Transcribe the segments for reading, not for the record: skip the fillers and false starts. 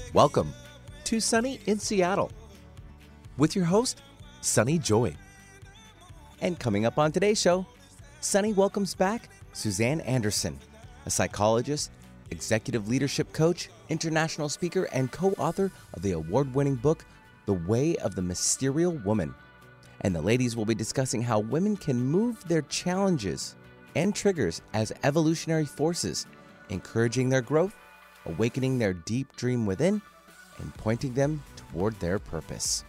Welcome to Sunny in Seattle with your host, Sunny Joy. And coming up on today's show, Sunny welcomes back Suzanne Anderson, a psychologist, executive leadership coach, international speaker, and co-author of the award-winning book, The Way of the Mysterial Woman. And the ladies will be discussing how women can move their challenges and triggers as evolutionary forces, encouraging their growth, awakening their deep dream within, and pointing them toward their purpose.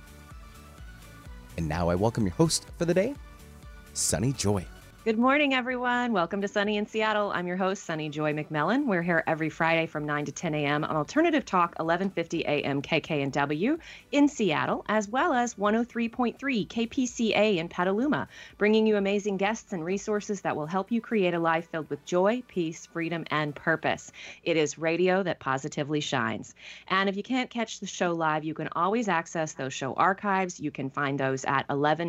And now I welcome your host for the day, Sunny Joy. Good morning, everyone. Welcome to Sunny in Seattle. I'm your host, Sunny Joy McMillan. We're here every Friday from 9 to 10 a.m. on Alternative Talk, 1150 a.m. KKNW in Seattle, as well as 103.3 KPCA in Petaluma, bringing you amazing guests and resources that will help you create a life filled with joy, peace, freedom, and purpose. It is radio that positively shines. And if you can't catch the show live, you can always access those show archives. You can find those at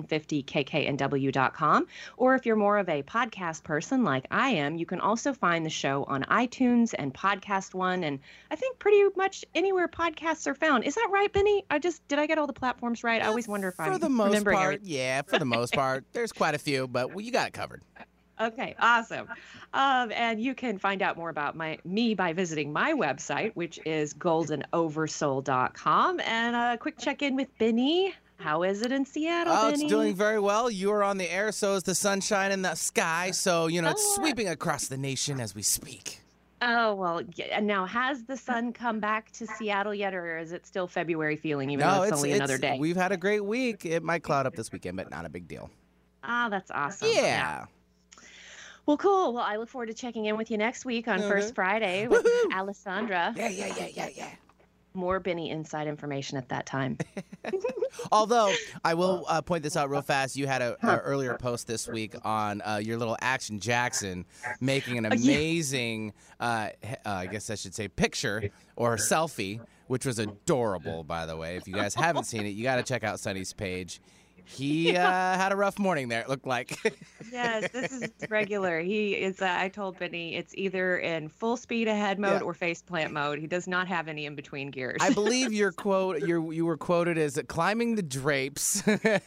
1150kknw.com, or if you're more of a podcast person like I am, you can also find the show on iTunes and Podcast One, and I think pretty much anywhere podcasts are found. Is that right, Benny? Did I get all the platforms right? I always wonder if I'm remembering everything. Yeah, for the most part. There's quite a few, but you got it covered. Okay, awesome. And you can find out more about me by visiting my website, which is goldenoversoul.com. And a quick check-in with Benny. How is it in Seattle, Benny? It's doing very well. You are on the air, so is the sunshine in the sky. So, it's sweeping across the nation as we speak. Oh, well, yeah. Now, has the sun come back to Seattle yet, or is it still February feeling, even though it's only another day? We've had a great week. It might cloud up this weekend, but not a big deal. Ah, that's awesome. Yeah. Well, cool. Well, I look forward to checking in with you next week on First Friday with Alessandra. Yeah. More Benny inside information at that time. Although, I will point this out real fast. You had an earlier post this week on your little Action Jackson making an amazing, I guess I should say, picture or selfie, which was adorable, by the way. If you guys haven't seen it, you got to check out Sunny's page. He had a rough morning there, it looked like. Yes, this is regular. He is, I told Benny, it's either in full speed ahead mode or faceplant mode. He does not have any in-between gears. I believe you were quoted as climbing the drapes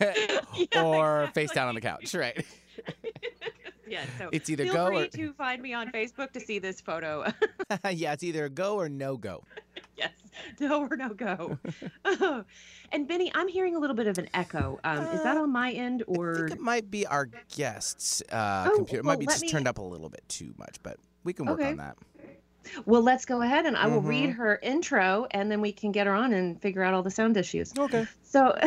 or face down on the couch, right? Yeah, so it's either feel free to find me on Facebook to see this photo. Yeah, it's either go or no go. Yes, no or no go. And Benny, I'm hearing a little bit of an echo. Is that on my end, or? I think it might be our guest's computer. It might be just turned up a little bit too much, but we can work on that. Well, let's go ahead and I will read her intro, and then we can get her on and figure out all the sound issues. Okay. So,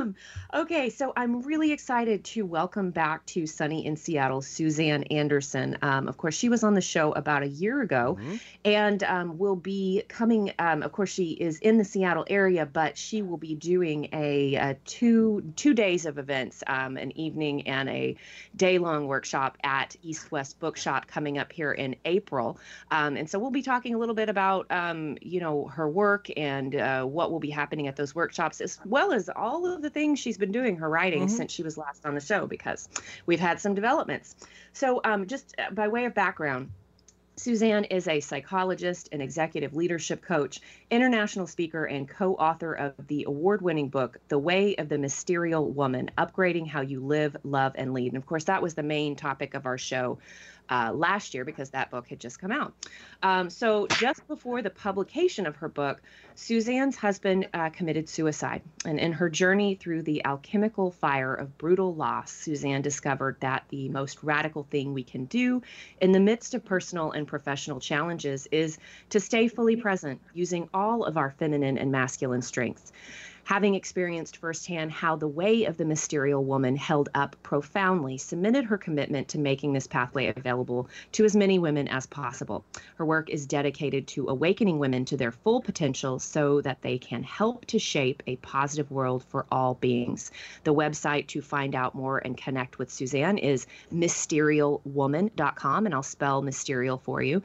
so I'm really excited to welcome back to Sunny in Seattle, Suzanne Anderson. Of course, she was on the show about a year ago, and will be coming. Of course, she is in the Seattle area, but she will be doing a two days of events, an evening and a day-long workshop at East West Bookshop coming up here in April. And so we'll be talking a little bit about, her work and what will be happening at those workshops, as well as all of the things she's been doing, her writing, since she was last on the show, because we've had some developments. So just by way of background, Suzanne is a psychologist, an executive leadership coach, international speaker, and co-author of the award-winning book, The Way of the Mysterial Woman, Upgrading How You Live, Love, and Lead. And of course, that was the main topic of our show last year, because that book had just come out. So just before the publication of her book, Suzanne's husband committed suicide. And in her journey through the alchemical fire of brutal loss, Suzanne discovered that the most radical thing we can do in the midst of personal and professional challenges is to stay fully present, using all of our feminine and masculine strengths. Having experienced firsthand how the way of the mysterial woman held up profoundly, cemented her commitment to making this pathway available to as many women as possible. Her work is dedicated to awakening women to their full potential so that they can help to shape a positive world for all beings. The website to find out more and connect with Suzanne is mysterialwoman.com, and I'll spell mysterial for you.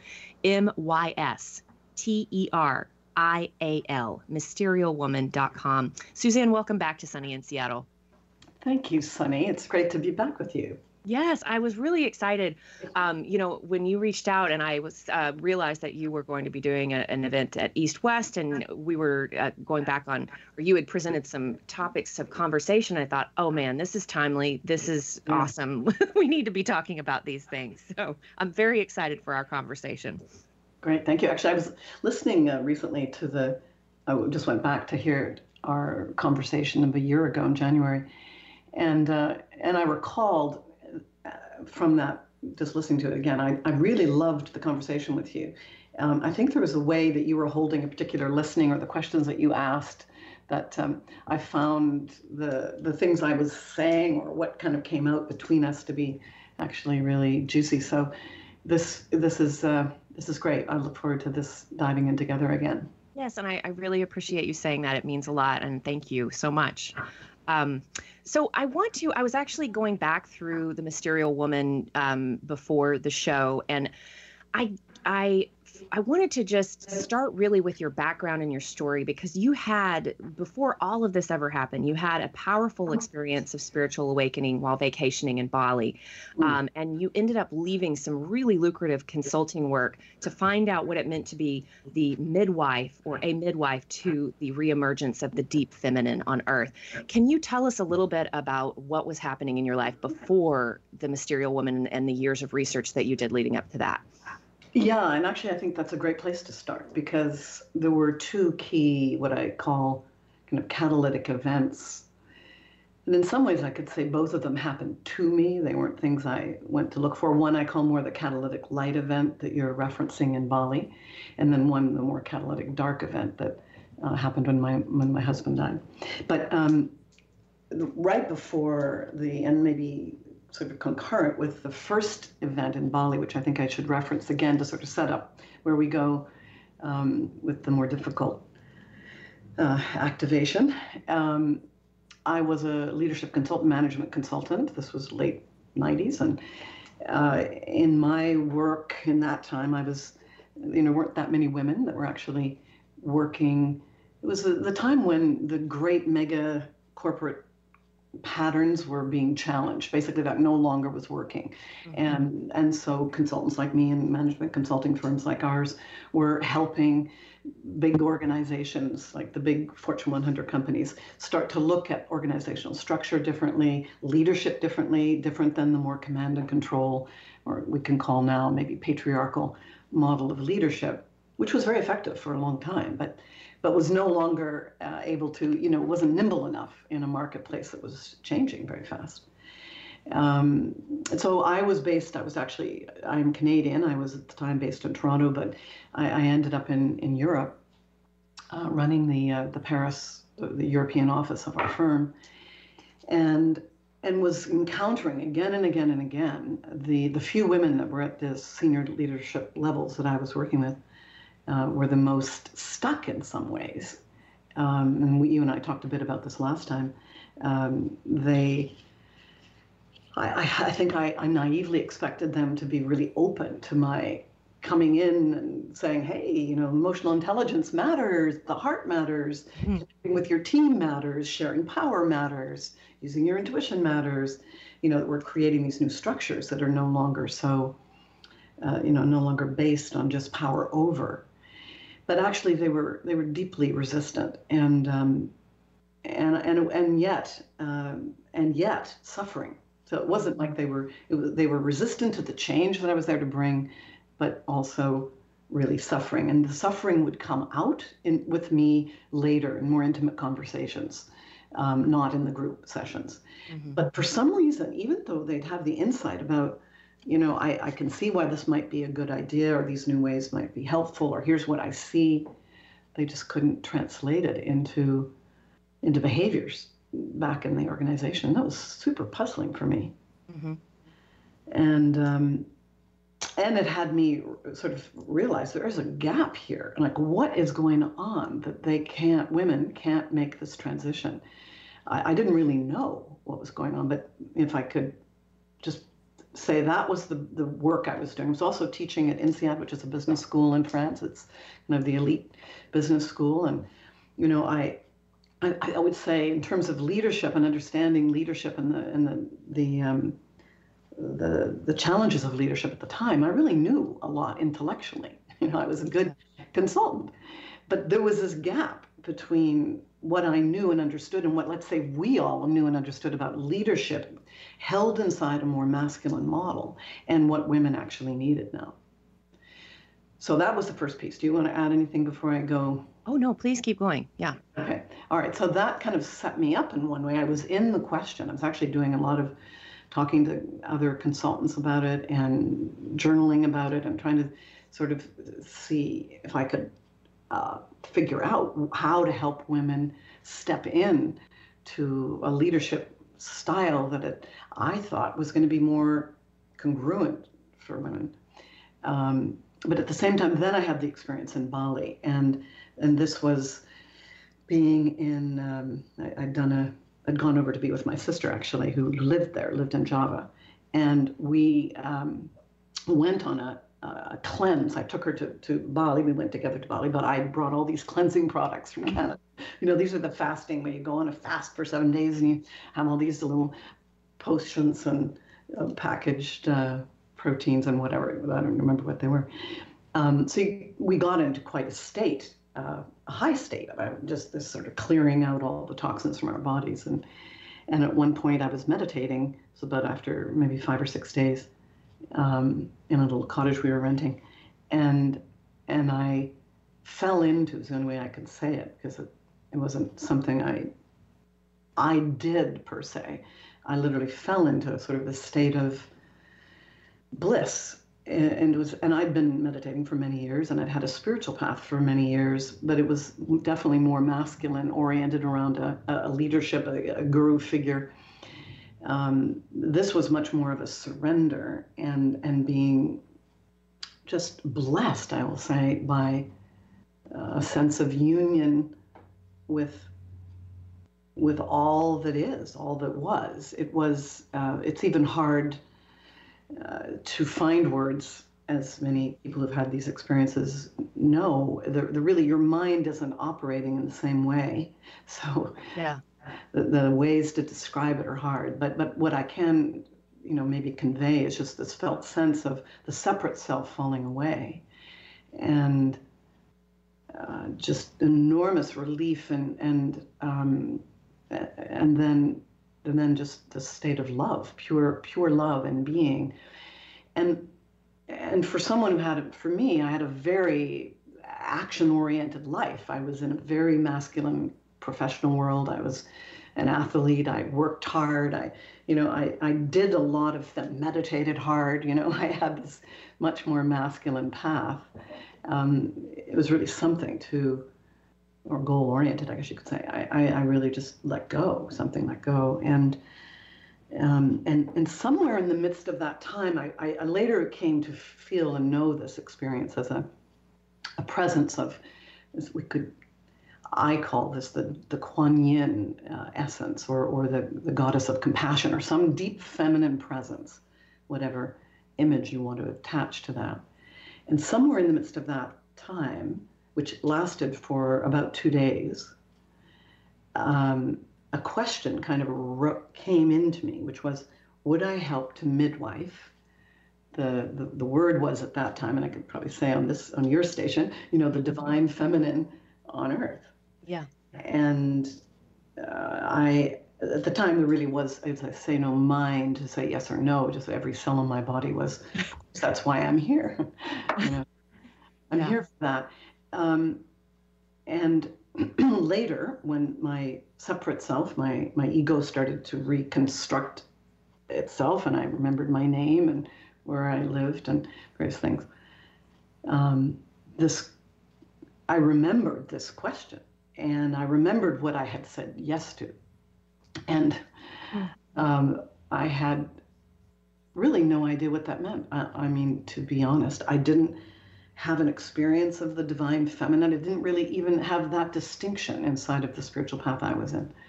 MYSTER. IAL, mysterialwoman.com. Suzanne, welcome back to Sunny in Seattle. Thank you, Sunny. It's great to be back with you. Yes, I was really excited. When you reached out and I was realized that you were going to be doing an event at East West, and we were going back on, or you had presented some topics of conversation. I thought, oh man, this is timely. This is awesome. We need to be talking about these things. So I'm very excited for our conversation. Great, thank you. Actually, I was listening recently to I just went back to hear our conversation of a year ago in January, and I recalled from that, just listening to it again, I really loved the conversation with you. I think there was a way that you were holding a particular listening, or the questions that you asked, that I found the things I was saying or what kind of came out between us to be actually really juicy. So this is great. I look forward to this diving in together again. Yes, and I really appreciate you saying that. It means a lot, and thank you so much. So I was actually going back through the Mysterial Woman before the show, and I wanted to just start really with your background and your story, because you had, before all of this ever happened, you had a powerful experience of spiritual awakening while vacationing in Bali. And you ended up leaving some really lucrative consulting work to find out what it meant to be the midwife, or a midwife to the reemergence of the deep feminine on Earth. Can you tell us a little bit about what was happening in your life before the Mysterial Woman and the years of research that you did leading up to that? Yeah, and actually I think that's a great place to start, because there were two key, what I call kind of catalytic events. And in some ways I could say both of them happened to me. They weren't things I went to look for. One I call more the catalytic light event that you're referencing in Bali, and then one, the more catalytic dark event that happened when my husband died. But right before and maybe sort of concurrent with the first event in Bali, which I think I should reference again to sort of set up where we go with the more difficult activation. I was a leadership consultant, management consultant. This was late 90s. And in my work in that time, weren't that many women that were actually working. It was the time when the great mega corporate patterns were being challenged. Basically, that no longer was working. Mm-hmm. And so consultants like me and management consulting firms like ours were helping big organizations, like the big Fortune 100 companies, start to look at organizational structure differently, leadership differently, different than the more command and control, or we can call now maybe patriarchal model of leadership, which was very effective for a long time, but was no longer able to, wasn't nimble enough in a marketplace that was changing very fast. So I'm Canadian. I was at the time based in Toronto, but I ended up in Europe running the Paris, the European office of our firm, and was encountering again and again and again the few women that were at the senior leadership levels that I was working with were the most stuck in some ways. And you and I talked a bit about this last time. I think I naively expected them to be really open to my coming in and saying, hey, emotional intelligence matters, the heart matters, connecting with your team matters, sharing power matters, using your intuition matters, that we're creating these new structures that are no longer so, no longer based on just power over. But actually they were deeply resistant and yet suffering. So it wasn't like they were resistant to the change that I was there to bring, but also really suffering. And the suffering would come out with me later in more intimate conversations, not in the group sessions. Mm-hmm. But for some reason, even though they'd have the insight about, I can see why this might be a good idea, or these new ways might be helpful, or here's what I see, they just couldn't translate it into behaviors back in the organization. That was super puzzling for me. Mm-hmm. And it had me sort of realize there is a gap here. And like, what is going on that women can't make this transition? I didn't really know what was going on, but if I could just say that was the work I was doing. I was also teaching at INSEAD, which is a business school in France. It's kind of the elite business school. And, I would say in terms of leadership and understanding leadership and the challenges of leadership at the time, I really knew a lot intellectually. I was a good consultant, but there was this gap between what I knew and understood and what, let's say, we all knew and understood about leadership held inside a more masculine model and what women actually needed now. So that was the first piece. Do you want to add anything before I go? Oh, no, please keep going. Yeah. Okay. All right. So that kind of set me up in one way. I was in the question. I was actually doing a lot of talking to other consultants about it and journaling about it and trying to sort of see if I could figure out how to help women step in to a leadership style that I thought was going to be more congruent for women. But at the same time, then I had the experience in Bali, and this was being in. I'd gone over to be with my sister actually, who lived in Java, and we went on a cleanse. I took her to Bali. We went together to Bali, but I brought all these cleansing products from Canada. These are the fasting where you go on a fast for 7 days and you have all these little potions and packaged proteins and whatever. I don't remember what they were. So we got into quite a state, a high state of just this sort of clearing out all the toxins from our bodies. And at one point I was meditating. So about after maybe 5 or 6 days, in a little cottage we were renting, and I fell into, it was the only way I could say it, because it wasn't something I did per se. I literally fell into sort of a state of bliss, and I'd been meditating for many years, and I'd had a spiritual path for many years, but it was definitely more masculine, oriented around a leadership, a guru figure. This was much more of a surrender and being just blessed, I will say, by a sense of union with all that is, all that was. It's even hard to find words, as many people who've had these experiences know. Really, your mind isn't operating in the same way. So yeah. The ways to describe it are hard, but what I can, maybe convey is just this felt sense of the separate self falling away, and just enormous relief, and then just the state of love, pure love and being, and for someone for me, I had a very action-oriented life. I was in a very masculine professional world. I was an athlete. I worked hard. I did a lot of them, meditated hard. I had this much more masculine path. It was really something or goal-oriented, I guess you could say. I really just let go, and somewhere in the midst of that time, I later came to feel and know this experience as a presence of, I call this the Kuan Yin essence, or the goddess of compassion, or some deep feminine presence, whatever image you want to attach to that. And somewhere in the midst of that time, which lasted for about 2 days, a question kind of came into me, which was, would I help to midwife? The word was at that time, and I could probably say on your station, the divine feminine on earth. Yeah. And at the time, there really was, as I say, no mind to say yes or no. Just every cell in my body was, that's why I'm here. I'm here for that. And later, when my separate self, my ego started to reconstruct itself, and I remembered my name and where I lived and various things, I remembered this question, and I remembered what I had said yes to. And I had really no idea what that meant. I mean, to be honest, I didn't have an experience of the divine feminine. I didn't really even have that distinction inside of the spiritual path I was in.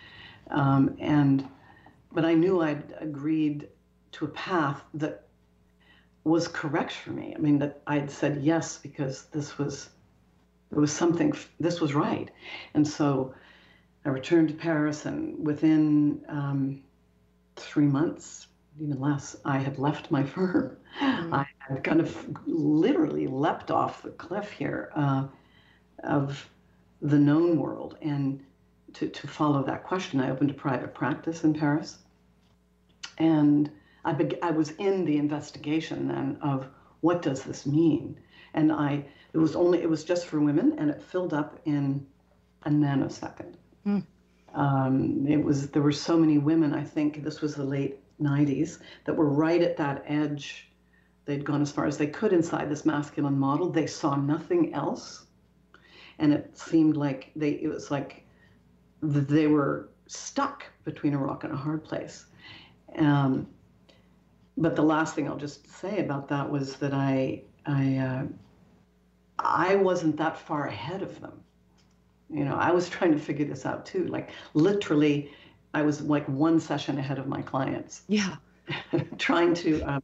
But I knew I'd agreed to a path that was correct for me. I mean, that I'd said yes because this was right. And so I returned to Paris, and within 3 months, even less, I had left my firm. I had kind of literally leapt off the cliff here of the known world. And to follow that question, I opened a private practice in Paris. And I was in the investigation then of what does this mean? And it was just for women, and it filled up in a nanosecond. There were so many women, I think this was the late 90s, that were right at that edge. They'd gone as far as they could inside this masculine model. They saw nothing else. And it seemed like it was like they were stuck between a rock and a hard place. But the last thing I'll just say about that was that I wasn't that far ahead of them. You know, I was trying to figure this out too. Like literally, I was like one session ahead of my clients. Yeah. trying to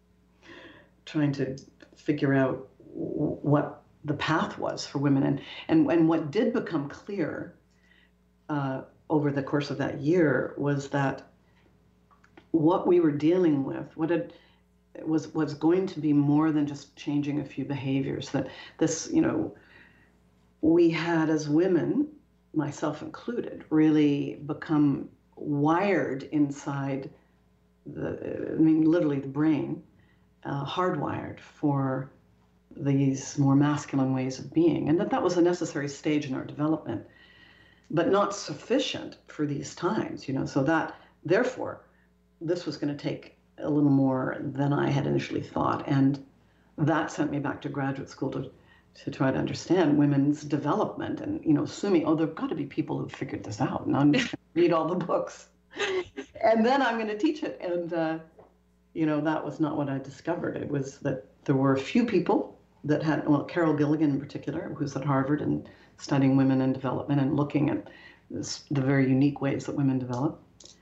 figure out what the path was for women, and what did become clear over the course of that year was that what we were dealing with, was going to be more than just changing a few behaviors. That this, you know, we had as women, myself included, really become wired inside literally the brain, hardwired for these more masculine ways of being, and that was a necessary stage in our development, but not sufficient for these times, you know, so that therefore this was going to take a little more than I had initially thought. And that sent me back to graduate school to try to understand women's development, and, you know, assuming, there've got to be people who've figured this out, and I'm just going to read all the books and then I'm going to teach it. And, you know, that was not what I discovered. It was that there were a few people that had, Carol Gilligan in particular, who's at Harvard and studying women and development and looking at the very unique ways that women develop.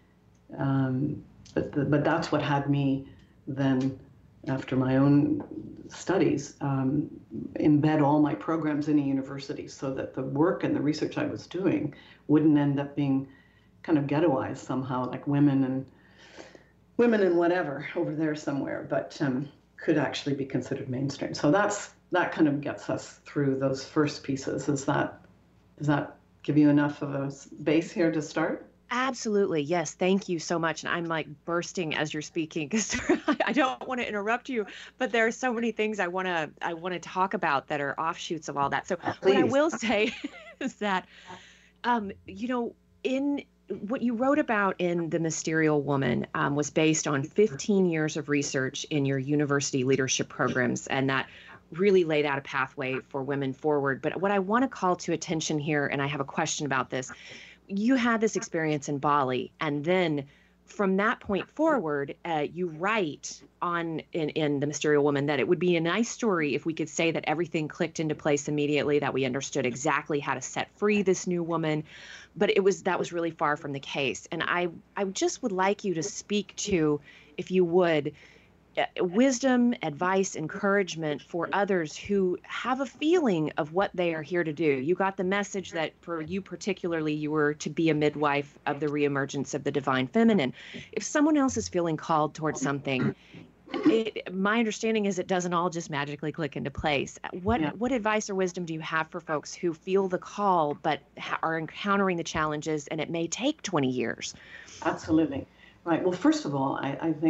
But that's what had me then, after my own studies, embed all my programs in a university so that the work and the research I was doing wouldn't end up being kind of ghettoized somehow, like women and whatever over there somewhere, but could actually be considered mainstream. So that kind of gets us through those first pieces. Does that give you enough of a base here to start? Absolutely. Yes. Thank you so much. And I'm like bursting as you're speaking because I don't want to interrupt you, but there are so many things I want to talk about that are offshoots of all that. So what I will say is that, you know, in what you wrote about in The Mysterial Woman was based on 15 years of research in your university leadership programs, and that really laid out a pathway for women forward. But what I want to call to attention here, and I have a question about this, you had this experience in Bali, and then from that point forward, you write in The Mysterial Woman that it would be a nice story if we could say that everything clicked into place immediately, that we understood exactly how to set free this new woman, but that was really far from the case. And I just would like you to speak to, if you would, wisdom, advice, encouragement for others who have a feeling of what they are here to do. You got the message that for you particularly, you were to be a midwife of the reemergence of the divine feminine. If someone else is feeling called towards something, my understanding is it doesn't all just magically click into place. What advice or wisdom do you have for folks who feel the call but are encountering the challenges, and it may take 20 years? Absolutely. Right. Well, first of all,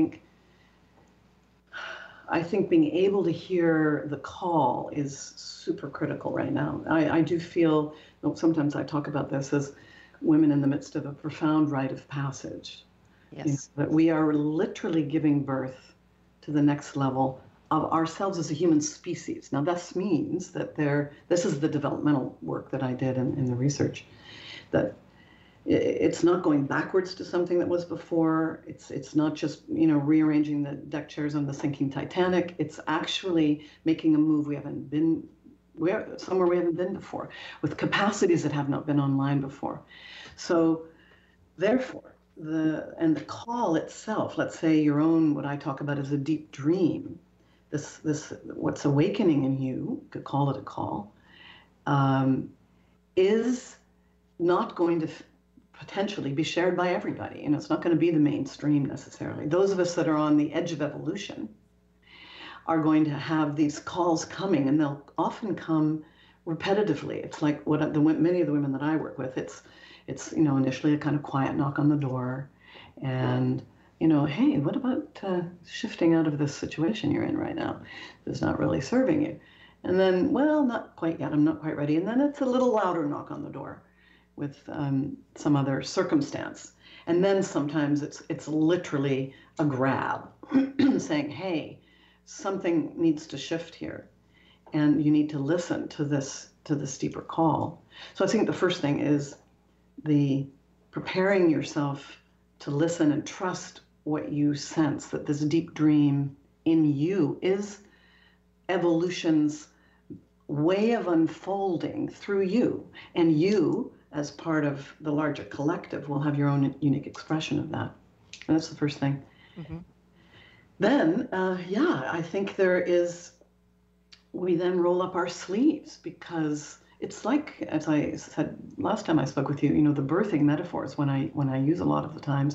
I think being able to hear the call is super critical right now. I do feel, sometimes I talk about this as women in the midst of a profound rite of passage. Yes. You know, that we are literally giving birth to the next level of ourselves as a human species. Now, this means that this is the developmental work that I did in the research, that it's not going backwards to something that was before. It's not just, you know, rearranging the deck chairs on the sinking Titanic. It's actually making a move somewhere we haven't been before, with capacities that have not been online before. So therefore, the call itself, let's say your own, what I talk about as a deep dream, this what's awakening in you, could call it a call, is not going to potentially be shared by everybody. You know, it's not going to be the mainstream necessarily. Those of us that are on the edge of evolution are going to have these calls coming, and they'll often come repetitively. It's like what many of the women that I work with, it's you know, initially a kind of quiet knock on the door, and you know, hey, what about shifting out of this situation you're in right now? It's not really serving you. And then, well, not quite yet. I'm not quite ready. And then it's a little louder knock on the door with some other circumstance. And then sometimes it's literally a grab, saying, hey, something needs to shift here, and you need to listen to this deeper call. So I think the first thing is the preparing yourself to listen and trust what you sense, that this deep dream in you is evolution's way of unfolding through you, and you, as part of the larger collective, will have your own unique expression of that. And that's the first thing. Mm-hmm. Then, I think we then roll up our sleeves, because it's like, as I said last time I spoke with you, you know, the birthing metaphors, when I use a lot of the times,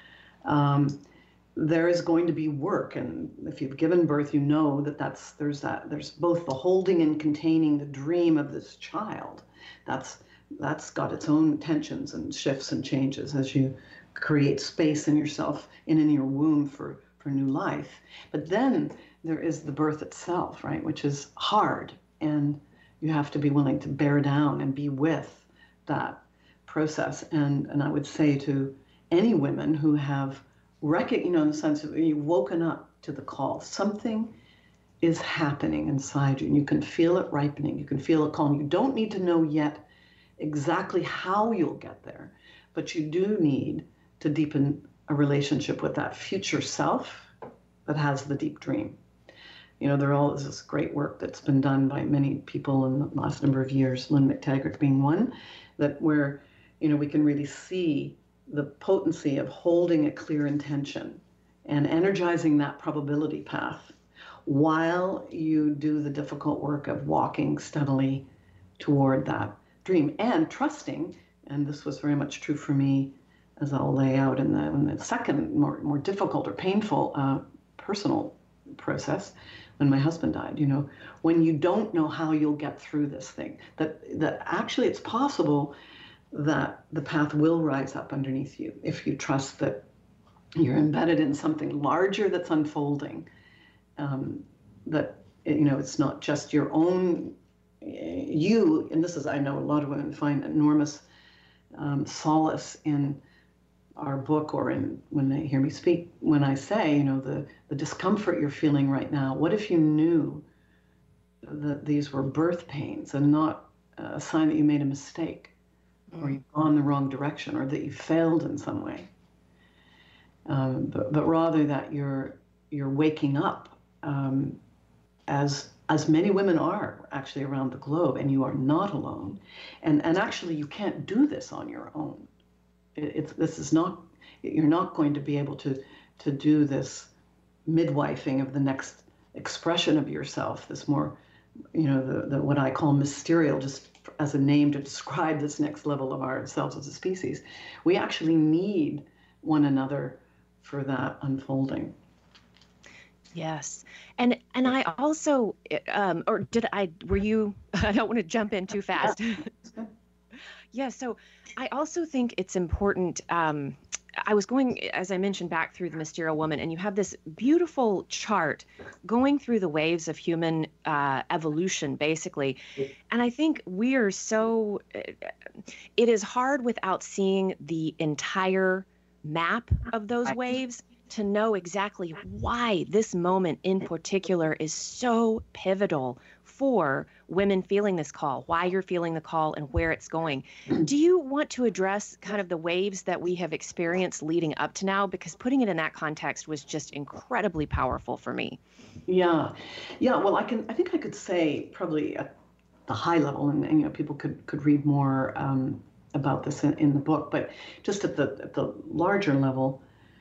there is going to be work. And if you've given birth, you know there's both the holding and containing the dream of this child. That's got its own tensions and shifts and changes as you create space in yourself and in your womb for new life. But then there is the birth itself, right, which is hard, and you have to be willing to bear down and be with that process. And I would say to any women who have in the sense of you've woken up to the call, something is happening inside you, and you can feel it ripening. You can feel it calling. You don't need to know yet exactly how you'll get there, but you do need to deepen a relationship with that future self that has the deep dream. You know, there is this great work that's been done by many people in the last number of years, Lynn McTaggart being one, where, you know, we can really see the potency of holding a clear intention and energizing that probability path while you do the difficult work of walking steadily toward that dream, and trusting, and this was very much true for me, as I'll lay out in the second more difficult or painful personal process, when my husband died. You know, when you don't know how you'll get through this thing, that actually it's possible that the path will rise up underneath you if you trust that you're embedded in something larger that's unfolding, that, you know, it's not just your own you. And this is, I know a lot of women find enormous solace in our book, or in when they hear me speak, when I say, you know, the discomfort you're feeling right now, what if you knew that these were birth pains and not a sign that you made a mistake, or you've gone the wrong direction, or that you failed in some way, but rather that you're waking up, as many women are actually around the globe, and you are not alone, and actually you can't do this on your own. You're not going to be able to do this midwifing of the next expression of yourself, this more, you know, the what I call mysterial, just as a name to describe this next level of ourselves as a species. We actually need one another for that unfolding. Yes. And I also, were you, I don't want to jump in too fast. Yeah, so I also think it's important. I was going, as I mentioned, back through the Mysterial Woman, and you have this beautiful chart going through the waves of human evolution, basically. And I think we are so, it is hard without seeing the entire map of those waves to know exactly why this moment in particular is so pivotal for women feeling this call, why you're feeling the call, and where it's going. Do you want to address kind of the waves that we have experienced leading up to now? Because putting it in that context was just incredibly powerful for me. Yeah. Well, I think I could say probably at the high level, and you know, people could read more about this in the book, but just at the larger level,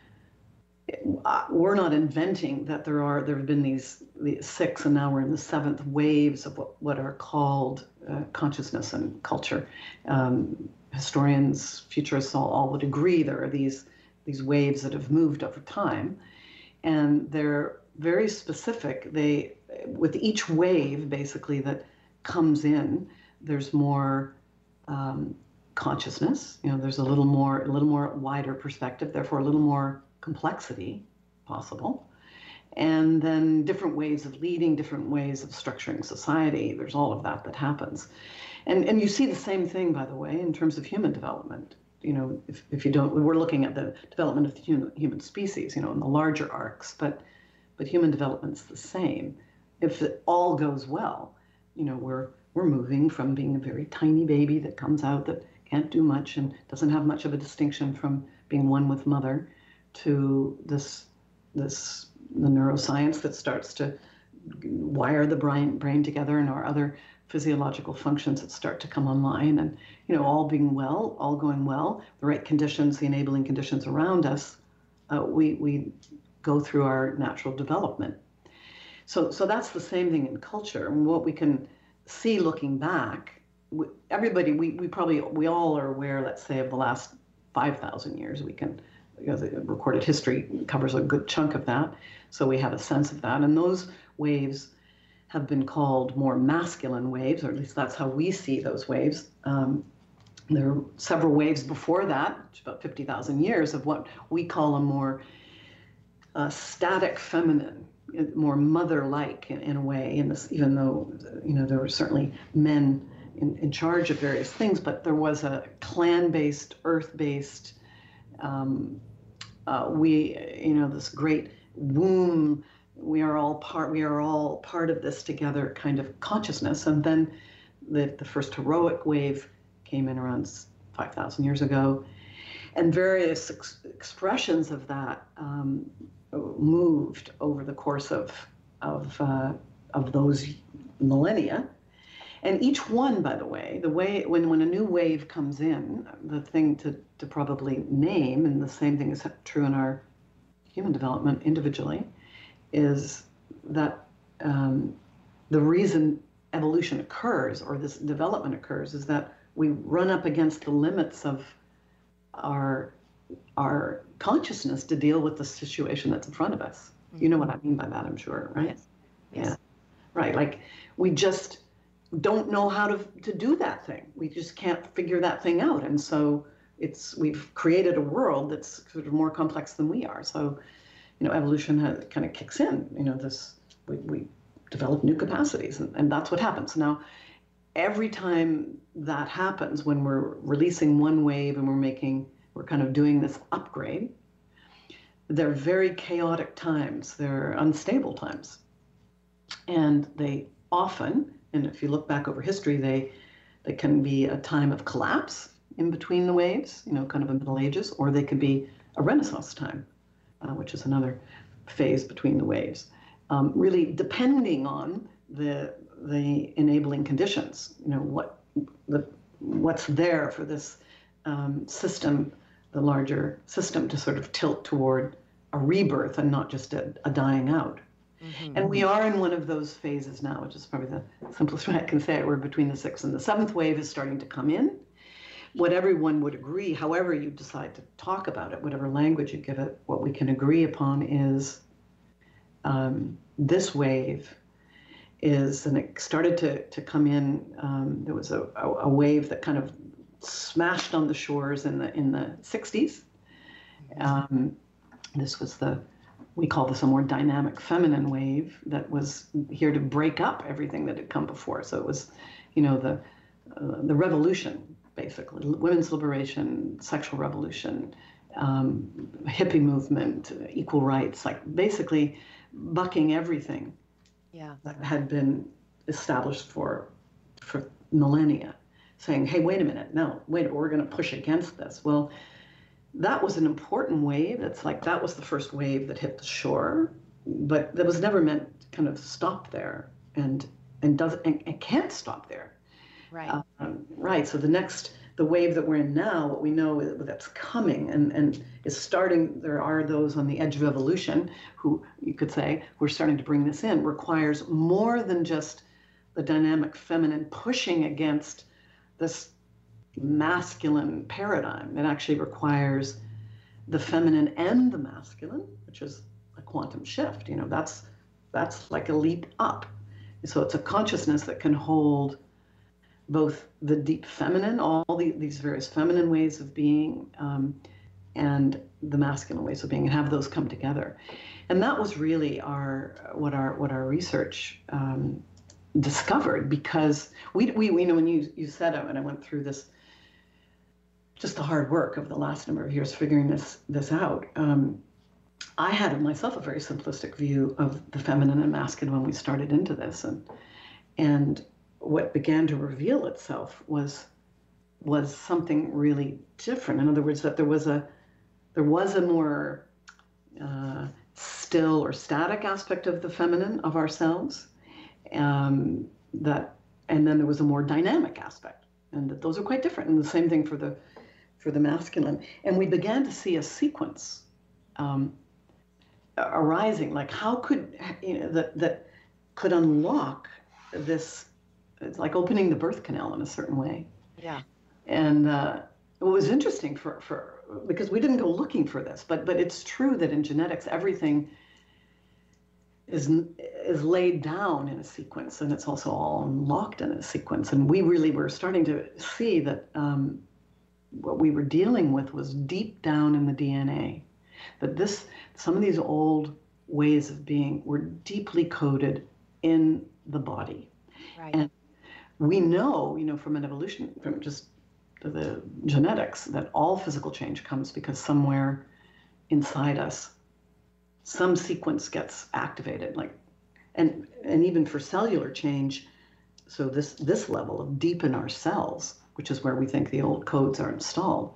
we're not inventing that there have been these 6, and now we're in the 7th waves of what are called consciousness and culture, historians, futurists all would agree there are these waves that have moved over time, and they're very specific. With each wave basically that comes in, there's more consciousness. There's a little more wider perspective, therefore a little more complexity possible. And then different ways of leading, different ways of structuring society. There's all of that happens. And you see the same thing, by the way, in terms of human development. If you don't, we're looking at the development of the human species, in the larger arcs, but human development's the same. If it all goes well, we're moving from being a very tiny baby that comes out that can't do much and doesn't have much of a distinction from being one with mother, to the neuroscience that starts to wire the brain together, and our other physiological functions that start to come online, and all going well, the right conditions, the enabling conditions around us, we go through our natural development. So that's the same thing in culture. And what we can see looking back, everybody, we all are aware, let's say, of the last 5,000 years. The recorded history covers a good chunk of that, so we have a sense of that. And those waves have been called more masculine waves, or at least that's how we see those waves. There are several waves before that, about 50,000 years, of what we call a more static feminine, more mother-like in a way. Even though there were certainly men in charge of various things, but there was a clan-based, earth-based, this great womb. We are all part of this together kind of consciousness. And then the first heroic wave came in around 5,000 years ago, and various expressions of that moved over the course of those millennia. And each one, by the way, when a new wave comes in, the thing to probably name, and the same thing is true in our human development individually, is that the reason evolution occurs, or this development occurs, is that we run up against the limits of our consciousness to deal with the situation that's in front of us. Mm-hmm. You know what I mean by that, I'm sure, right? Yes. Yeah. Right. Like, we just don't know how to do that thing. We just can't figure that thing out. And so we've created a world that's sort of more complex than we are. So, evolution kind of kicks in. We develop new capacities, and that's what happens. Now, every time that happens, when we're releasing one wave and we're kind of doing this upgrade, they're very chaotic times. They're unstable times. And they often, and if you look back over history, they can be a time of collapse in between the waves, kind of a Middle Ages, or they could be a Renaissance time, which is another phase between the waves, really depending on the enabling conditions. What's there for this system, the larger system, to sort of tilt toward a rebirth and not just a dying out. Mm-hmm. And we are in one of those phases now, which is probably the simplest way I can say it. We're between the 6th and the 7th wave is starting to come in. What everyone would agree, however you decide to talk about it, whatever language you give it, what we can agree upon is this wave is, and it started to come in. There was a wave that kind of smashed on the shores in the 60s. This was we call this a more dynamic feminine wave that was here to break up everything that had come before. So it was, the revolution, basically, women's liberation, sexual revolution, hippie movement, equal rights, like basically bucking everything that had been established for millennia, saying, hey, wait a minute, we're going to push against this. Well, that was an important wave. It's like that was the first wave that hit the shore, but that was never meant to kind of stop there, and can't stop there. Right. Right. So the wave that we're in now, what we know that's coming and is starting, there are those on the edge of evolution who, you could say, who are starting to bring this in, requires more than just the dynamic feminine pushing against this masculine paradigm. It actually requires the feminine and the masculine, which is a quantum shift. That's like a leap up. So it's a consciousness that can hold both the deep feminine, all these various feminine ways of being, and the masculine ways of being, and have those come together. And that was really what our research discovered, because we when you said it, and I went through this, just the hard work of the last number of years figuring this out. I had myself a very simplistic view of the feminine and masculine when we started into this, and what began to reveal itself was something really different. In other words, that there was a more still or static aspect of the feminine of ourselves, and then there was a more dynamic aspect, and that those are quite different. And the same thing for the masculine. And we began to see a sequence arising, like how could that could unlock this. It's like opening the birth canal in a certain way. Yeah. And it was interesting for because we didn't go looking for this, but it's true that in genetics everything is laid down in a sequence, and it's also all unlocked in a sequence. And we really were starting to see that what we were dealing with was deep down in the DNA. That some of these old ways of being were deeply coded in the body. Right. And we know, from an evolution, from just the genetics, that all physical change comes because somewhere inside us, some sequence gets activated, and even for cellular change. So this level of deep in our cells, which is where we think the old codes are installed,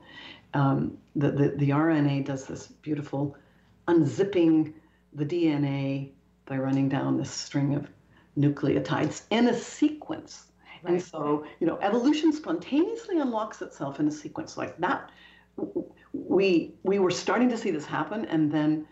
the RNA does this beautiful unzipping the DNA by running down this string of nucleotides in a sequence. Right. And so, evolution spontaneously unlocks itself in a sequence like that. We were starting to see this happen, and then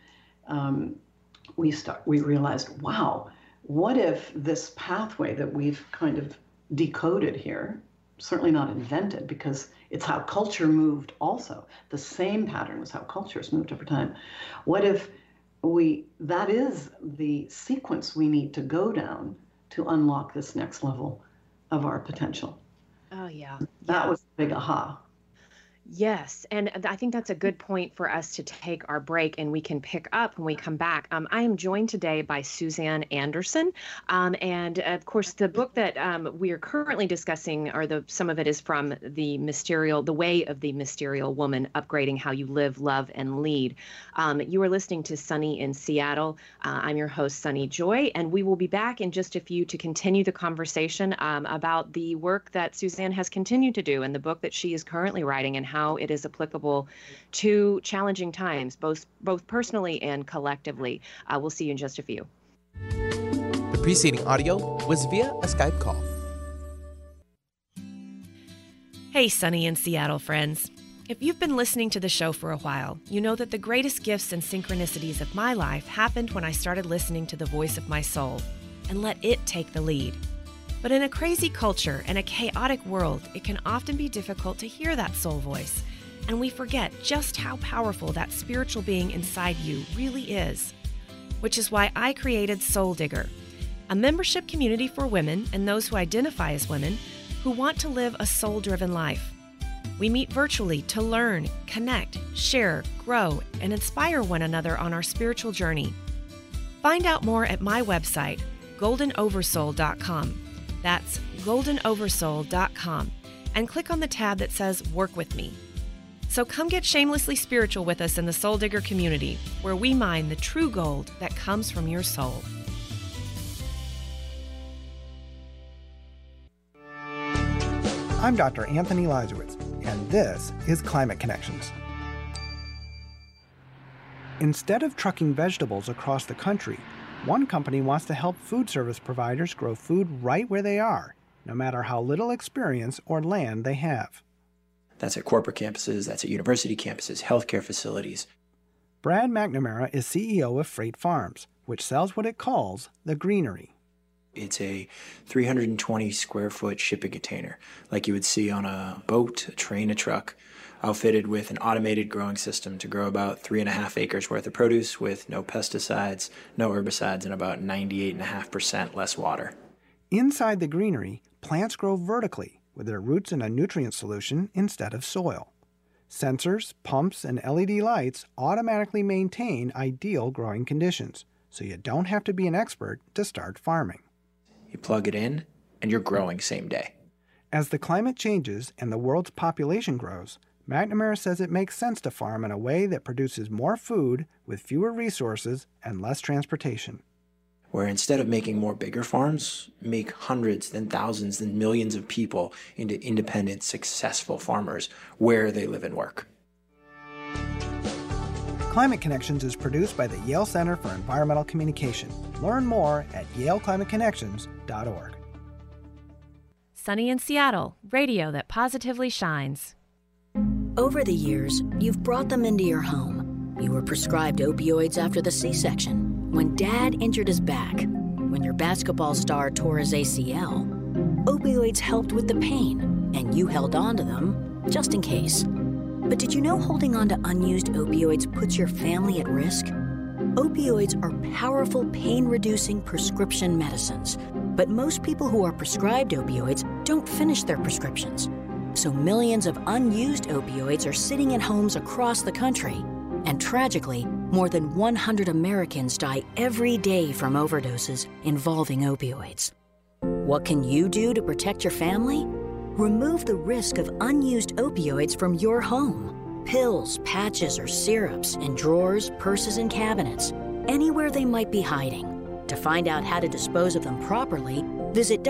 we realized, wow, what if this pathway that we've kind of decoded here, certainly not invented, because it's how culture moved also. The same pattern was how cultures moved over time. What if that is the sequence we need to go down to unlock this next level of our potential? Oh, yeah. That was a big aha. Yes, and I think that's a good point for us to take our break, and we can pick up when we come back. I am joined today by Suzanne Anderson, and of course, the book that we are currently discussing, some of it is from The Way of the Mysterial Woman: Upgrading How You Live, Love, and Lead. You are listening to Sunny in Seattle. I'm your host, Sunny Joy, and we will be back in just a few to continue the conversation about the work that Suzanne has continued to do and the book that she is currently writing, and how it is applicable to challenging times, both personally and collectively. We'll see you in just a few. The preceding audio was via a Skype call. Hey, Sunny in Seattle friends. If you've been listening to the show for a while, you know that the greatest gifts and synchronicities of my life happened when I started listening to the voice of my soul and let it take the lead. But in a crazy culture and a chaotic world, it can often be difficult to hear that soul voice, and we forget just how powerful that spiritual being inside you really is. Which is why I created Soul Digger, a membership community for women and those who identify as women who want to live a soul-driven life. We meet virtually to learn, connect, share, grow, and inspire one another on our spiritual journey. Find out more at my website, goldenoversoul.com. That's goldenoversoul.com, and click on the tab that says Work With Me. So come get shamelessly spiritual with us in the Soul Digger community, where we mine the true gold that comes from your soul. I'm Dr. Anthony Lazarus, and this is Climate Connections. Instead of trucking vegetables across the country, one company wants to help food service providers grow food right where they are, no matter how little experience or land they have. That's at corporate campuses, that's at university campuses, healthcare facilities. Brad McNamara is CEO of Freight Farms, which sells what it calls the greenery. It's a 320 square foot shipping container, like you would see on a boat, a train, a truck, outfitted with an automated growing system to grow about 3.5 acres worth of produce with no pesticides, no herbicides, and about 98.5% less water. Inside the greenery, plants grow vertically with their roots in a nutrient solution instead of soil. Sensors, pumps, and LED lights automatically maintain ideal growing conditions, so you don't have to be an expert to start farming. You plug it in, and you're growing same day. As the climate changes and the world's population grows, McNamara says it makes sense to farm in a way that produces more food with fewer resources and less transportation. Where instead of making more bigger farms, make hundreds, then thousands, then millions of people into independent, successful farmers where they live and work. Climate Connections is produced by the Yale Center for Environmental Communication. Learn more at yaleclimateconnections.org. Sunny in Seattle, radio that positively shines. Over the years, you've brought them into your home. You were prescribed opioids after the C-section, when Dad injured his back, when your basketball star tore his ACL. Opioids helped with the pain, and you held on to them just in case. But did you know holding on to unused opioids puts your family at risk? Opioids are powerful pain-reducing prescription medicines, but most people who are prescribed opioids don't finish their prescriptions. So millions of unused opioids are sitting in homes across the country. And tragically, more than 100 Americans die every day from overdoses involving opioids. What can you do to protect your family? Remove the risk of unused opioids from your home. Pills, patches, or syrups in drawers, purses, and cabinets, anywhere they might be hiding. To find out how to dispose of them properly, visit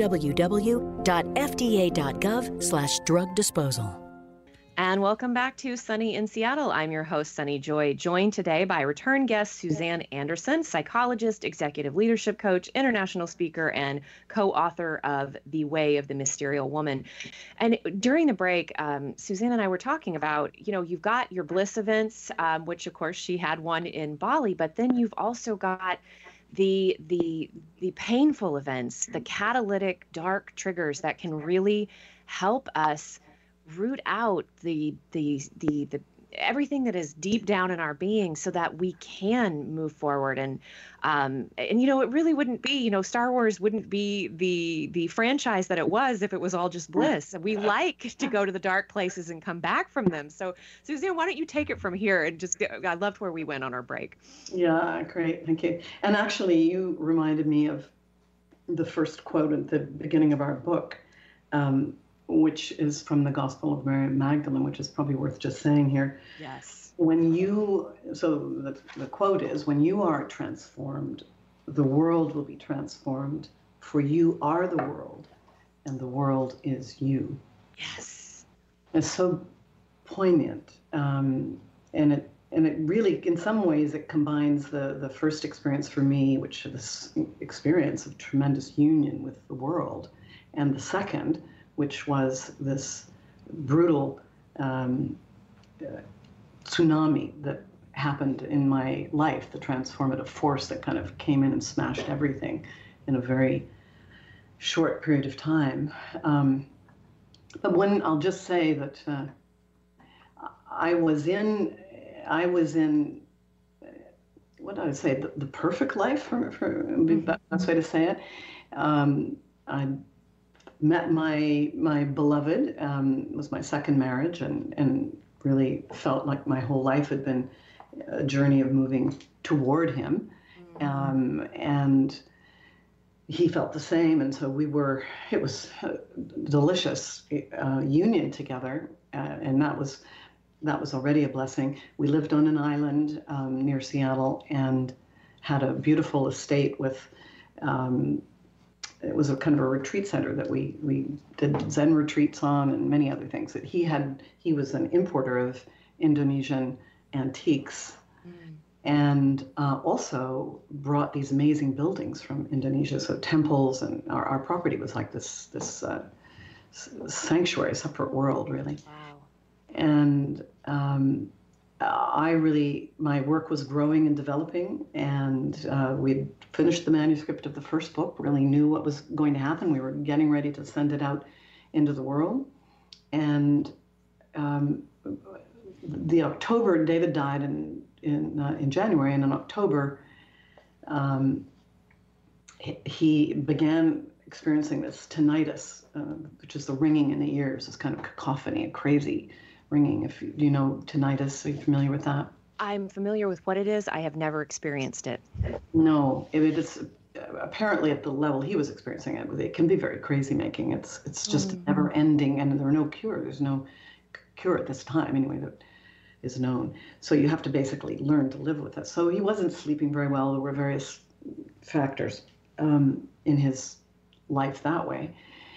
www.fda.gov/drug disposal. And welcome back to Sunny in Seattle. I'm your host, Sunny Joy, joined today by return guest Suzanne Anderson, psychologist, executive leadership coach, international speaker, and co-author of The Way of the Mysterial Woman. And during the break, Suzanne and I were talking about, you've got your bliss events, which of course she had one in Bali, but then you've also got the painful events, the catalytic dark triggers that can really help us root out the everything that is deep down in our being so that we can move forward. And it really wouldn't be, Star Wars wouldn't be the franchise that it was if it was all just bliss. We like to go to the dark places and come back from them. So Suzanne, why don't you take it from here and I loved where we went on our break. Yeah, great. Thank you. And actually you reminded me of the first quote at the beginning of our book, which is from the Gospel of Mary Magdalene, which is probably worth just saying here. Yes. So the quote is, when you are transformed, the world will be transformed, for you are the world, and the world is you. Yes. It's so poignant, and it really, in some ways, it combines the first experience for me, which is this experience of tremendous union with the world, and the second, which was this brutal tsunami that happened in my life, the transformative force that kind of came in and smashed everything in a very short period of time. But I'll just say that I was in what do I say, the perfect life, for the best way to say it. I met my beloved, was my second marriage, and really felt like my whole life had been a journey of moving toward him. And he felt the same, and so it was a delicious union together, and that was already a blessing. We lived on an island near Seattle and had a beautiful estate with it was a kind of a retreat center that we did Zen retreats on, and many other things that he was an importer of Indonesian antiques, and also brought these amazing buildings from Indonesia, so temples, and our property was like this sanctuary, separate world, really. Wow. And my work was growing and developing, and we'd finished the manuscript of the first book, really knew what was going to happen. We were getting ready to send it out into the world. And the October, David died in January, and in October, he began experiencing this tinnitus, which is the ringing in the ears, this kind of cacophony, a crazy ringing. Do you know tinnitus? Are you familiar with that? I'm familiar with what it is. I have never experienced it. No, it is apparently at the level he was experiencing it. It can be very crazy making. It's just never ending, and there are no cure. There's no cure at this time, anyway, that is known. So you have to basically learn to live with it. So he wasn't sleeping very well. There were various factors in his life that way.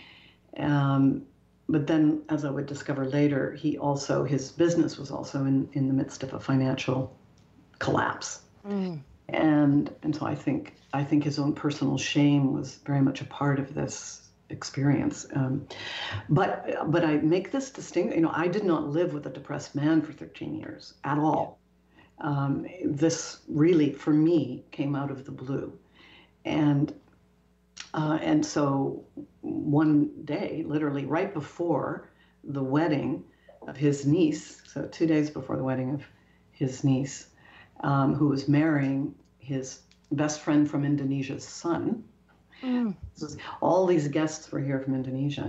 But then, as I would discover later, his business was also in the midst of a financial collapse. And so I think his own personal shame was very much a part of this experience. But I make this distinction. I did not live with a depressed man for 13 years at all. This really, for me, came out of the blue, and so one day, literally right before the wedding of his niece, so 2 days before the wedding of his niece, who was marrying his best friend from Indonesia's son. All these guests were here from Indonesia.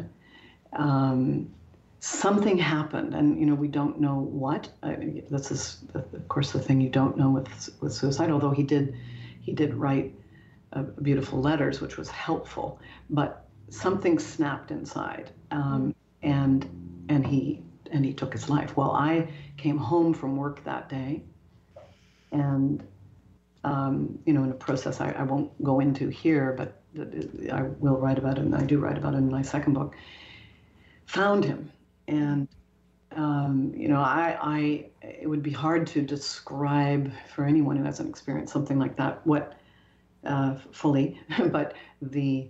Something happened, and we don't know what. This is, of course, the thing you don't know with suicide. Although he did write beautiful letters, which was helpful, but something snapped inside, and he took his life. Well, I came home from work that day, and in a process I won't go into here, but I will write about it, and I do write about it in my second book. Found him, and it would be hard to describe for anyone who hasn't experienced something like that fully, but the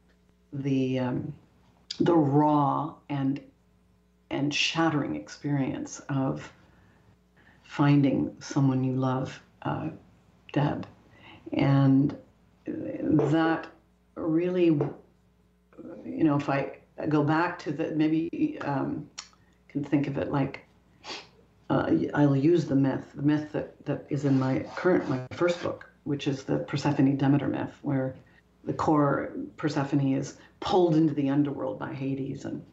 raw and shattering experience of finding someone you love dead, and that really, if I go back to maybe can think of it like I'll use the myth that is in my first book, which is the Persephone-Demeter myth, where the core Persephone is pulled into the underworld by Hades, and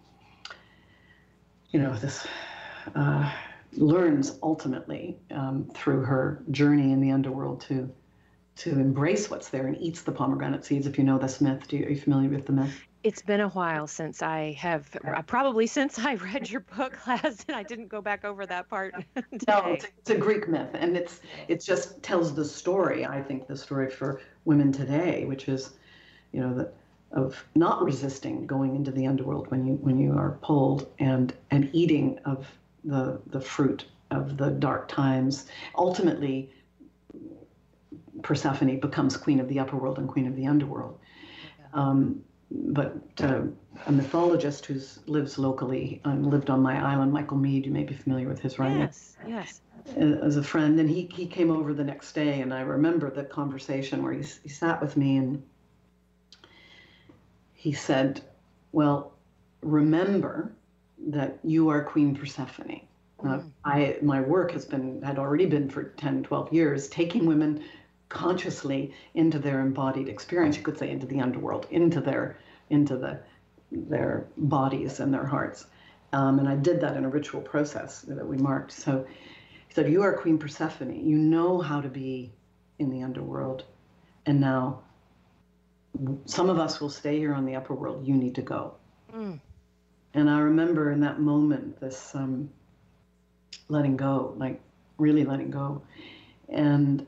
this learns ultimately through her journey in the underworld to embrace what's there, and eats the pomegranate seeds. If you know this myth, are you familiar with the myth? It's been a while since probably since I read your book last, and I didn't go back over that part today. No, it's a Greek myth, and it just tells the story, I think, the story for women today, which is, of not resisting going into the underworld when you are pulled, and eating of the fruit of the dark times. Ultimately, Persephone becomes queen of the upper world and queen of the underworld. But a mythologist who lives locally, lived on my island, Michael Mead, you may be familiar with his writing. Yes. As a friend, and he came over the next day, and I remember the conversation where he sat with me, and he said, "Well, remember that you are Queen Persephone." My work had already been for 10, 12 years, taking women consciously into their embodied experience, you could say, into the underworld, into their bodies and their hearts. And I did that in a ritual process that we marked. So he said, "You are Queen Persephone. You know how to be in the underworld. And now some of us will stay here on the upper world. You need to go." And I remember in that moment, this letting go, like really letting go. And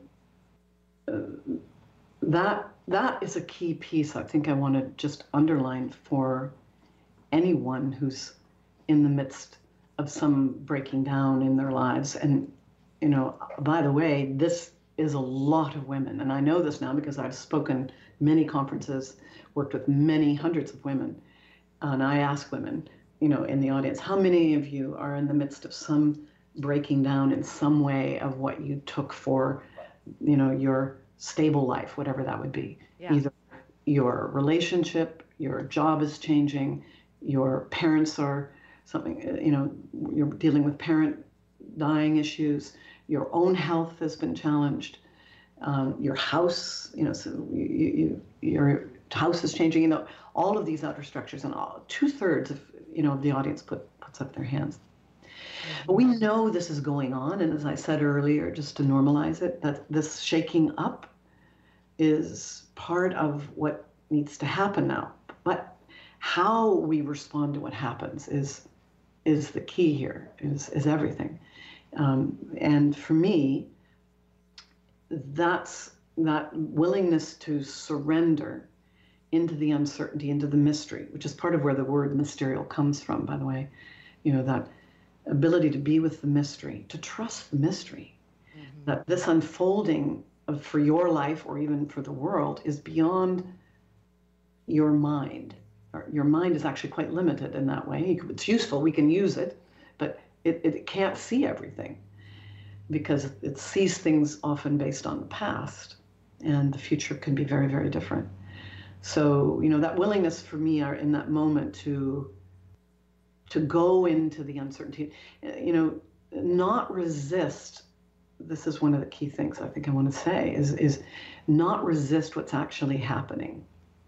that is a key piece I think I want to just underline for anyone who's in the midst of some breaking down in their lives. And, by the way, this is a lot of women. And I know this now because I've spoken many conferences, worked with many hundreds of women. And I ask women, in the audience, how many of you are in the midst of some breaking down in some way of what you took for, you know, your stable life, whatever that would be. Yeah. Either your relationship, your job is changing, your parents are something, you know, you're dealing with parent dying issues, your own health has been challenged, your house, you know, so your house is changing, you know, all of these outer structures, and 2/3 of, you know, the audience puts up their hands. But we know this is going on, and as I said earlier, just to normalize it, that this shaking up is part of what needs to happen now. But how we respond to what happens is the key here, is everything. And for me, that's that willingness to surrender into the uncertainty, into the mystery, which is part of where the word mysterial comes from, by the way. You know, that ability to be with the mystery, to trust the mystery, that this unfolding for your life or even for the world is beyond your mind. Your mind is actually quite limited in that way. It's useful, we can use it, but it can't see everything because it sees things often based on the past, and the future can be very, very different. So, you know, that willingness for me are in that moment to go into the uncertainty, you know, not resist. This is one of the key things I think I want to say is not resist what's actually happening.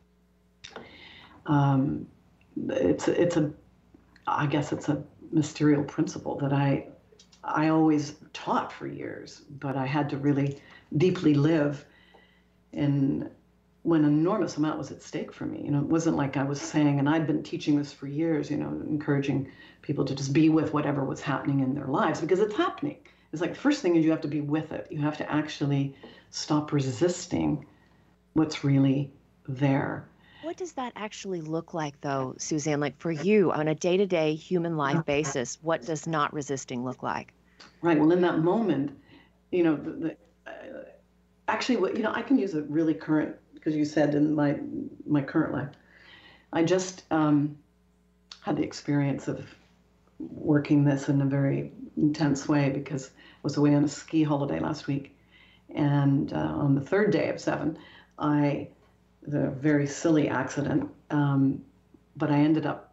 I guess it's a mysterial principle that I always taught for years, but I had to really deeply live in when an enormous amount was at stake for me. You know, it wasn't like I was saying, and I'd been teaching this for years, you know, encouraging people to just be with whatever was happening in their lives, because it's happening. It's like the first thing is you have to be with it. You have to actually stop resisting what's really there. What does that actually look like, though, Suzanne? Like for you, on a day-to-day human life basis, what does not resisting look like? Right. Well, in that moment, you know, actually, what, you know, I can use a really current, because you said in my current life, I just had the experience of working this in a very intense way because I was away on a ski holiday last week, and on the third day of 7, the very silly accident, but I ended up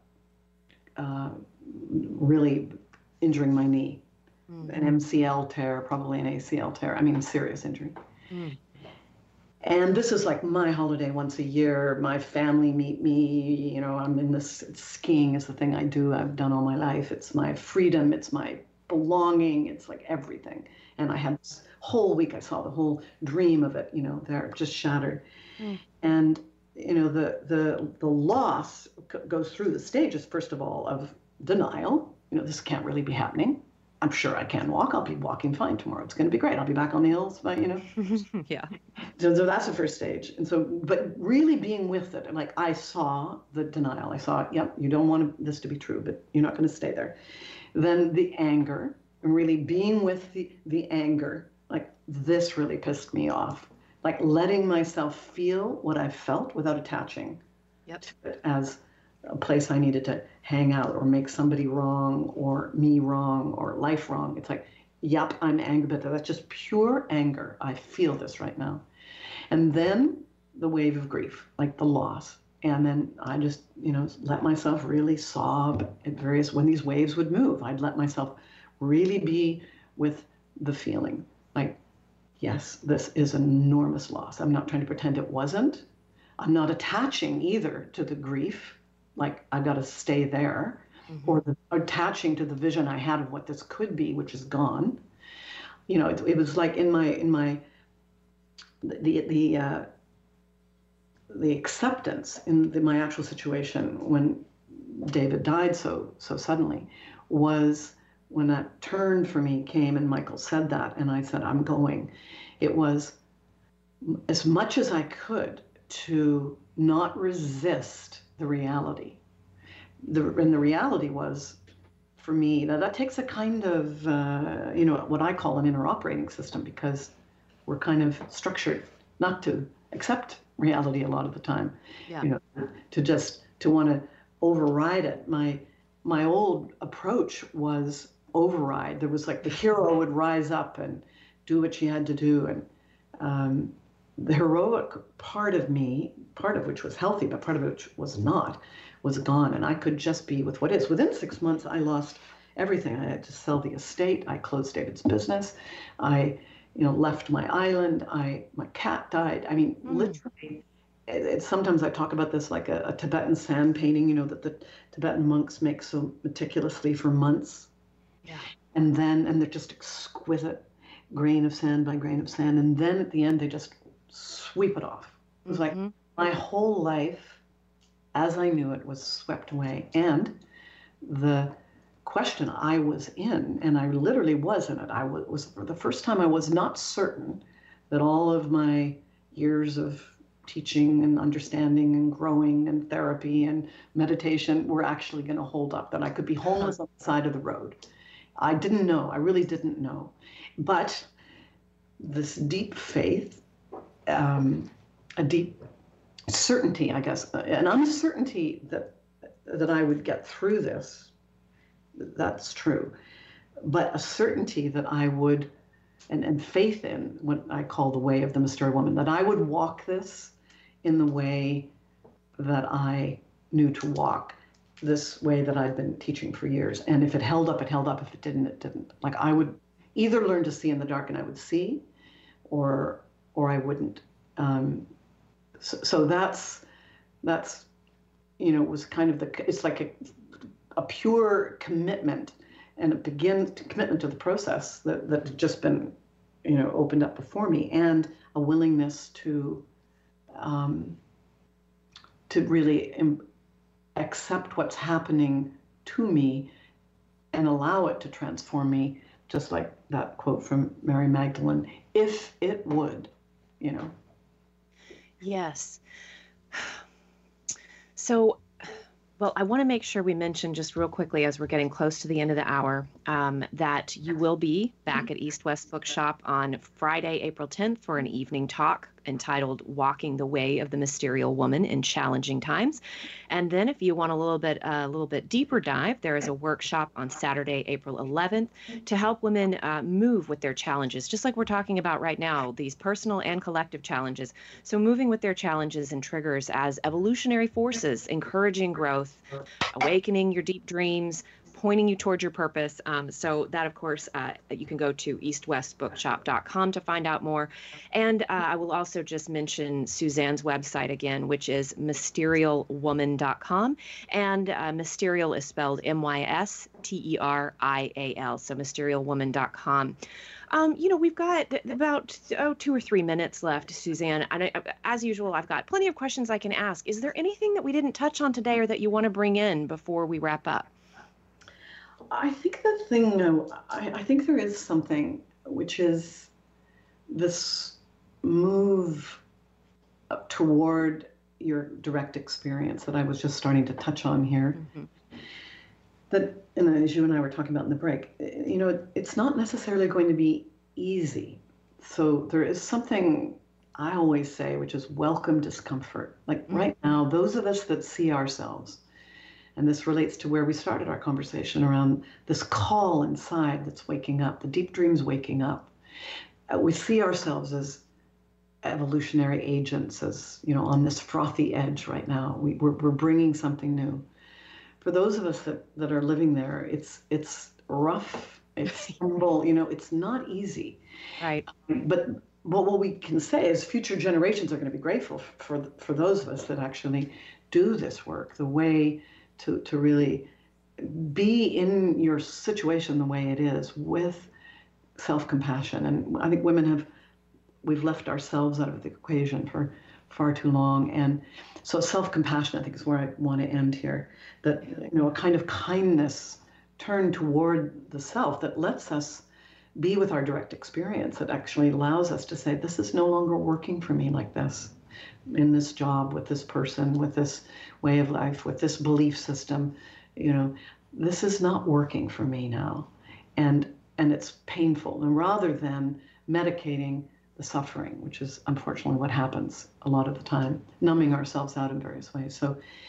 really injuring my knee, an MCL tear, probably an ACL tear. I mean, a serious injury. And this is like my holiday once a year. My family meet me. You know, I'm in this. Skiing is the thing I do. I've done all my life. It's my freedom. It's my belonging. It's like everything. And I had this whole week. I saw the whole dream of it. You know, there just shattered. And you know, the loss goes through the stages. First of all, of denial. You know, this can't really be happening. I'm sure I can walk. I'll be walking fine tomorrow. It's going to be great. I'll be back on the hills, but, you know. Yeah. So that's the first stage. And so, but really being with it, and like I saw the denial. I saw, yep, you don't want this to be true, but you're not going to stay there. Then the anger, and really being with the anger, like this really pissed me off. Like letting myself feel what I felt without attaching to it as a place I needed to hang out or make somebody wrong or me wrong or life wrong. It's like, yep, I'm angry, but that's just pure anger. I feel this right now. And then the wave of grief, like the loss. And then I just, you know, let myself really sob at when these waves would move. I'd let myself really be with the feeling. Like, yes, this is an enormous loss. I'm not trying to pretend it wasn't. I'm not attaching either to the grief. Like, I got to stay there, or attaching to the vision I had of what this could be, which is gone. You know, it was like in the acceptance in my actual situation when David died so suddenly was when that turn for me came and Michael said that, and I said, I'm going. It was as much as I could to not resist the reality. And the reality was, for me, that takes a kind of, you know, what I call an inner operating system, because we're kind of structured not to accept reality a lot of the time. Yeah. You know, to want to override it. My old approach was override. There was like the hero would rise up and do what she had to do. And the heroic part of me, part of which was healthy, but part of which was not, was gone. And I could just be with what is. Within 6 months, I lost everything. I had to sell the estate. I closed David's business. I, left my island. My cat died. I mean, literally, sometimes I talk about this like a Tibetan sand painting, that the Tibetan monks make so meticulously for months. Yeah. And they're just exquisite, grain of sand by grain of sand. And then at the end, they just sweep it off. It was like my whole life, as I knew it, was swept away. And the question I was in, and I literally was in it, was for the first time I was not certain that all of my years of teaching and understanding and growing and therapy and meditation were actually going to hold up, that I could be homeless on the side of the road. I didn't know. I really didn't know. But this deep faith, a deep certainty, I guess, an uncertainty that I would get through this, that's true. But a certainty that I would, and faith in what I call the way of the Mysterial Woman, that I would walk this in the way that I knew to walk, this way that I'd been teaching for years. And if it held up, it held up. If it didn't, it didn't. Like I would either learn to see in the dark and I would see, or I wouldn't. So that's was kind of it's like a pure commitment and commitment to the process that had just been, opened up before me, and a willingness to really accept what's happening to me and allow it to transform me, just like that quote from Mary Magdalene, if it would, Yes. So, well, I want to make sure we mention just real quickly as we're getting close to the end of the hour that you will be back at East West Bookshop on Friday, April 10th for an evening talk entitled Walking the Way of the Mysterial Woman in Challenging Times. And then if you want a little bit deeper dive, there is a workshop on Saturday, April 11th to help women move with their challenges, just like we're talking about right now, these personal and collective challenges. So moving with their challenges and triggers as evolutionary forces, encouraging growth, awakening your deep dreams, pointing you towards your purpose. So that, of course, you can go to eastwestbookshop.com to find out more. And I will also just mention Suzanne's website again, which is mysterialwoman.com. And Mysterial is spelled MYSTERIAL, so mysterialwoman.com. We've got about 2 or 3 minutes left, Suzanne. And as usual, I've got plenty of questions I can ask. Is there anything that we didn't touch on today or that you want to bring in before we wrap up? I think the thing, I think there is something, which is this move toward your direct experience that I was just starting to touch on here. Mm-hmm. That, and as you and I were talking about in the break, it's not necessarily going to be easy. So there is something I always say, which is welcome discomfort. Like right now, those of us that see ourselves, and this relates to where we started our conversation around this call inside that's waking up, the deep dreams waking up. We see ourselves as evolutionary agents, as, on this frothy edge right now. We're bringing something new. For those of us that are living there, it's rough, it's humble, it's not easy. Right. But what we can say is future generations are going to be grateful for those of us that actually do this work, the way to really be in your situation the way it is, with self-compassion. And I think we've left ourselves out of the equation for far too long. And so self-compassion, I think, is where I want to end here. That, a kind of kindness turned toward the self that lets us be with our direct experience, that actually allows us to say, this is no longer working for me like this, in this job, with this person, with this way of life, with this belief system. This is not working for me now. And it's painful. And rather than medicating the suffering, which is unfortunately what happens a lot of the time, numbing ourselves out in various ways. So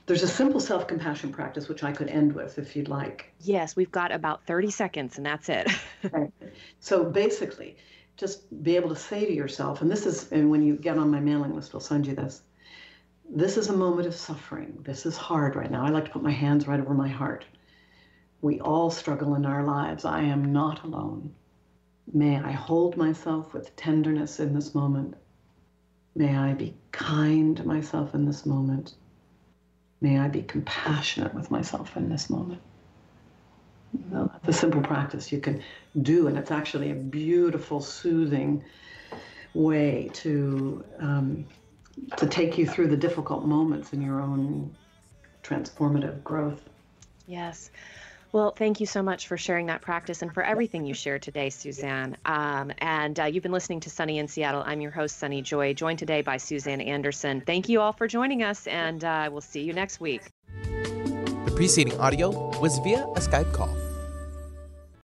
There's a simple self-compassion practice, which I could end with if you'd like. Yes, we've got about 30 seconds, and that's it. Right. So basically, just be able to say to yourself, and when you get on my mailing list, I'll send you this. This is a moment of suffering. This is hard right now. I like to put my hands right over my heart. We all struggle in our lives. I am not alone. May I hold myself with tenderness in this moment. May I be kind to myself in this moment. May I be compassionate with myself in this moment. Well, that's a simple practice you can do, and it's actually a beautiful, soothing way to take you through the difficult moments in your own transformative growth. Yes. Well, thank you so much for sharing that practice and for everything you shared today, Suzanne. And you've been listening to Sunny in Seattle. I'm your host, Sunny Joy, joined today by Suzanne Anderson. Thank you all for joining us, and we'll see you next week. The preceding audio was via a Skype call.